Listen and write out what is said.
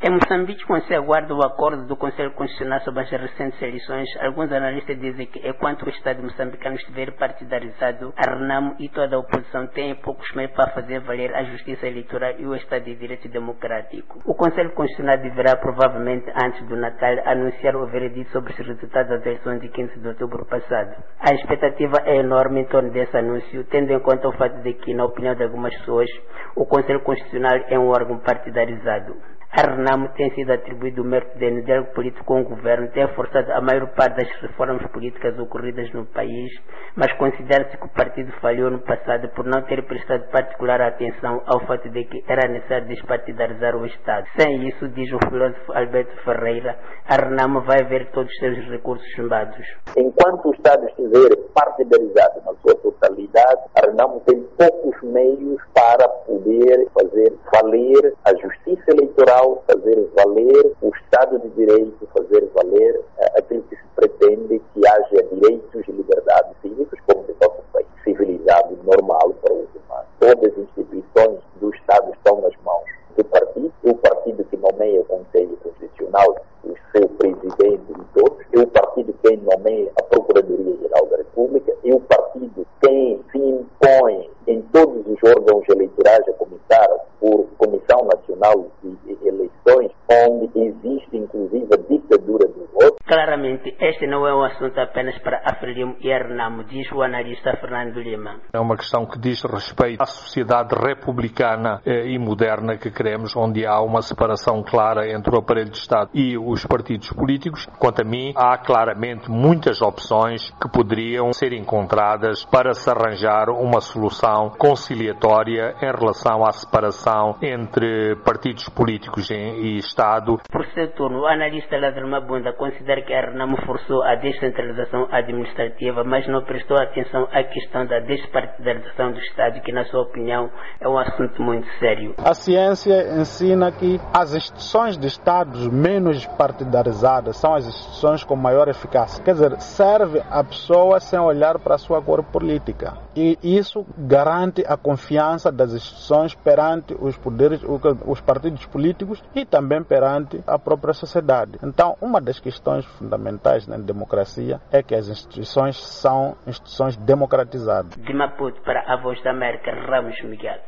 Em Moçambique, quando se aguarda o acordo do Conselho Constitucional sobre as recentes eleições, alguns analistas dizem que, enquanto o Estado moçambicano estiver partidarizado, a RENAMO e toda a oposição têm poucos meios para fazer valer a justiça eleitoral e o Estado de Direito democrático. O Conselho Constitucional deverá, provavelmente antes do Natal, anunciar o veredito sobre os resultados das eleições de 15 de outubro passado. A expectativa é enorme em torno desse anúncio, tendo em conta o fato de que, na opinião de algumas pessoas, o Conselho Constitucional é um órgão partidarizado. A RENAMO tem sido atribuído o mérito de, no diálogo político com o governo, ter forçado a maior parte das reformas políticas ocorridas no país, mas considera-se que o partido falhou no passado por não ter prestado particular atenção ao fato de que era necessário despartidarizar o Estado. Sem isso, diz o filósofo Alberto Ferreira, a RENAMO vai ver todos os seus recursos chumbados. Enquanto o Estado estiver partidarizado na sua totalidade, a RENAMO tem poucos meios para poder fazer valer a justiça eleitoral, fazer valer o Estado de Direito, fazer valer aquilo que se pretende que haja direitos e liberdades cívicas, como se fosse um país civilizado e normal para os humanos. Todas as instituições do Estado estão nas mãos do partido, o partido que nomeia o Conselho Constitucional, o seu presidente e todos, é o partido quem nomeia a Procuradoria-Geral da República, é o partido quem se impõe em todos os órgãos eleitorais, a começar por Comissão Nacional de Eleições, onde existe inclusive a ditadura do voto. Claramente, este não é um assunto apenas para a FRELIMO e a RENAMO, diz o analista Fernando Lima. É uma questão que diz respeito à sociedade republicana e moderna que queremos, onde há uma separação clara entre o aparelho de Estado e os partidos políticos. Quanto a mim, há claramente muitas opções que poderiam ser encontradas para se arranjar uma solução conciliatória em relação à separação entre partidos políticos e Estado. Por seu turno, o analista Lázaro Mabunda considera que a RENAMO forçou a descentralização administrativa, mas não prestou atenção à questão da despartidarização do Estado, que, na sua opinião, é um assunto muito sério. A ciência ensina que as instituições de Estados menos partidarizadas são as instituições com maior eficácia. Quer dizer, serve a pessoa sem olhar para a sua cor política. E isso garante a confiança das instituições perante os poderes, os partidos políticos e também perante a própria sociedade. Então, uma das questões fundamentais na democracia é que as instituições são instituições democratizadas. De Maputo para a Voz da América, Ramos Miguel.